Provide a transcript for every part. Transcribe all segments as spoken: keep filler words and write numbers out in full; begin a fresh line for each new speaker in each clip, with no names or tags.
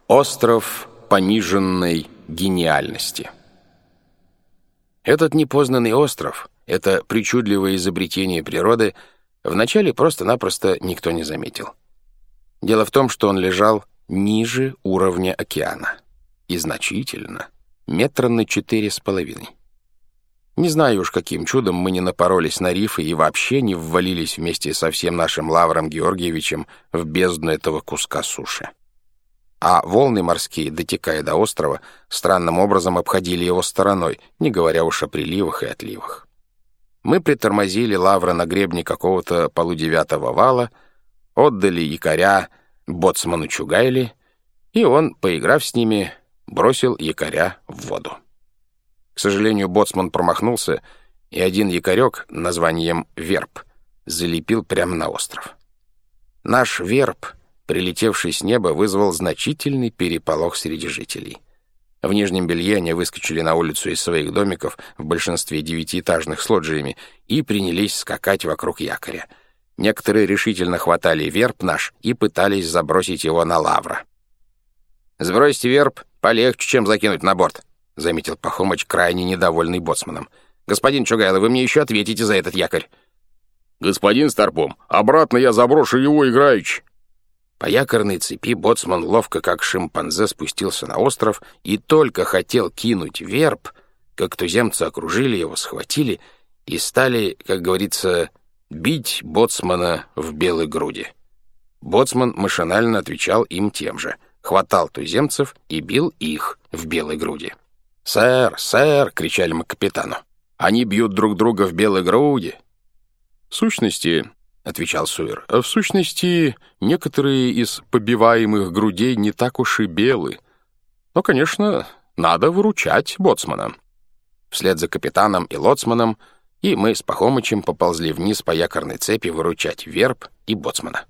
Остров пониженной гениальности. Этот непознанный остров, это причудливое изобретение природы, вначале просто-напросто никто не заметил. Дело в том, что он лежал ниже уровня океана. И значительно. Метра на четыре с половиной. Не знаю уж, каким чудом мы не напоролись на рифы и вообще не ввалились вместе со всем нашим Лавром Георгиевичем в бездну этого куска суши. А волны морские, дотекая до острова, странным образом обходили его стороной, не говоря уж о приливах и отливах. Мы притормозили Лавра на гребне какого-то полудевятого вала, отдали якоря боцману Чугайле, и он, поиграв с ними, бросил якоря в воду. К сожалению, боцман промахнулся, и один якорек названием «Верб» залепил прямо на остров. Наш верб, прилетевший с неба, вызвал значительный переполох среди жителей. В нижнем белье они выскочили на улицу из своих домиков, в большинстве девятиэтажных с лоджиями, и принялись скакать вокруг якоря. Некоторые решительно хватали верб наш и пытались забросить его на Лавра. «Сбросьте верб полегче, чем закинуть на борт», — заметил Пахомыч, крайне недовольный боцманом. «Господин Чугайло, вы мне еще ответите за этот якорь».
«Господин Старпом, обратно я заброшу его играючи».
По якорной цепи боцман ловко, как шимпанзе, спустился на остров и только хотел кинуть верб, как туземцы окружили его, схватили и стали, как говорится, бить боцмана в белой груди. Боцман машинально отвечал им тем же, хватал туземцев и бил их в белой груди. «Сэр, сэр!» — кричали мы капитану. «Они бьют друг друга в белой груди!»
«В сущности, — отвечал Суир, — в сущности, некоторые из побиваемых грудей не так уж и белы. Но, конечно, надо выручать боцмана».
Вслед за капитаном и лоцманом и мы с Пахомычем поползли вниз по якорной цепи выручать верб и боцмана.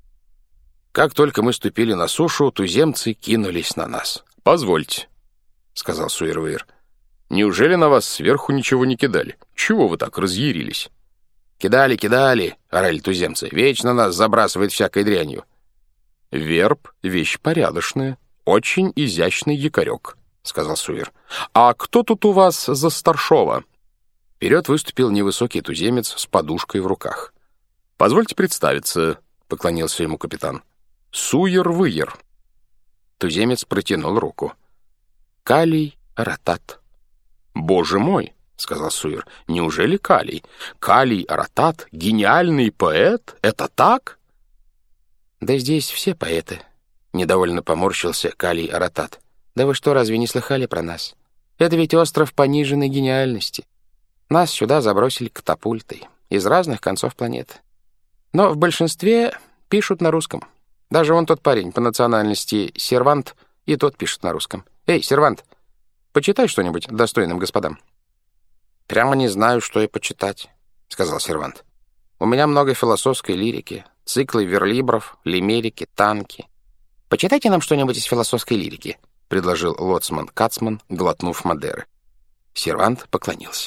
Как только мы ступили на сушу, туземцы кинулись на нас.
«Позвольте, — сказал Суир-Вуир, — неужели на вас сверху ничего не кидали? Чего вы так разъярились?»
«Кидали, кидали!» — орали туземцы. «Вечно нас забрасывает всякой дрянью».
«Верб — вещь порядочная, очень изящный якорек», — сказал Суир. «А кто тут у вас за старшова?»
Вперед выступил невысокий туземец с подушкой в руках.
«Позвольте представиться», — поклонился ему капитан. «Суир-Выир».
Туземец протянул руку. «Калий Аратат».
«Боже мой!» — сказал Суир. «Неужели Калий? Калий Аратат, гениальный поэт? Это так?»
«Да здесь все поэты», — недовольно поморщился Калий Аратат. «Да вы что, разве не слыхали про нас? Это ведь остров пониженной гениальности. Нас сюда забросили катапультой из разных концов планеты. Но в большинстве пишут на русском. Даже вон тот парень по национальности сервант, и тот пишет на русском. Эй, сервант, почитай что-нибудь достойным господам». «Прямо не знаю, что и почитать», — сказал сервант. «У меня много философской лирики, циклы верлибров, лимерики, танки». «Почитайте нам что-нибудь из философской лирики», — предложил лоцман Кацман, глотнув Мадеры. Сервант поклонился.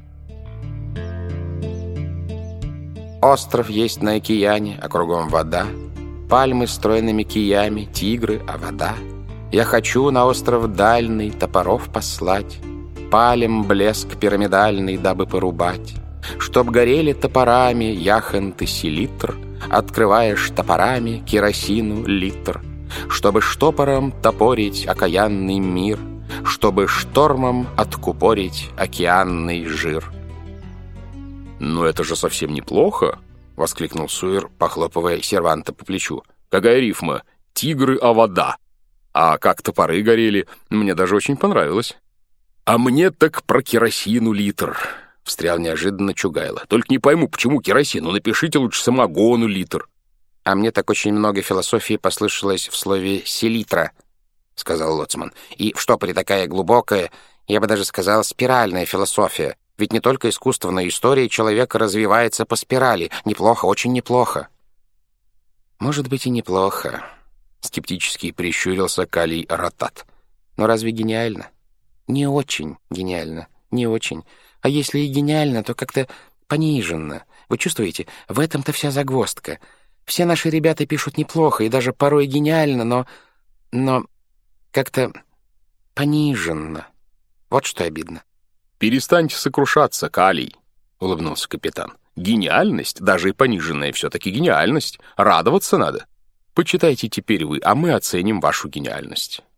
«Остров есть на океане, а кругом вода, пальмы с стройными киями, тигры, а вода. Я хочу на остров дальний топоров послать, палем блеск пирамидальный, дабы порубать, чтоб горели топорами яхонты селитр, открываешь топорами керосину литр, чтобы штопором топорить окаянный мир, чтобы штормом откупорить океанный жир».
«Ну это же совсем неплохо!» — воскликнул Суир, похлопывая серванта по плечу. «Какая рифма? Тигры, а вода! А как топоры горели, мне даже очень понравилось». «А мне так про керосину литр», — встрял неожиданно Чугайло. «Только не пойму, почему керосину? Напишите лучше самогону литр».
«А мне так очень много философии послышалось в слове «селитра», — сказал лоцман. «И в штопоре такая глубокая, я бы даже сказал, спиральная философия. Ведь не только искусство, но и история человека развивается по спирали. Неплохо, очень неплохо». «Может быть, и неплохо», — скептически прищурился Калий Аратат. «Но разве гениально?» «Не очень гениально, не очень. А если и гениально, то как-то пониженно. Вы чувствуете, в этом-то вся загвоздка. Все наши ребята пишут неплохо и даже порой гениально, но... но как-то пониженно. Вот что обидно.
«Перестаньте сокрушаться, Калий», — улыбнулся капитан. «Гениальность, даже и пониженная, все-таки гениальность. Радоваться надо. Почитайте теперь вы, а мы оценим вашу гениальность».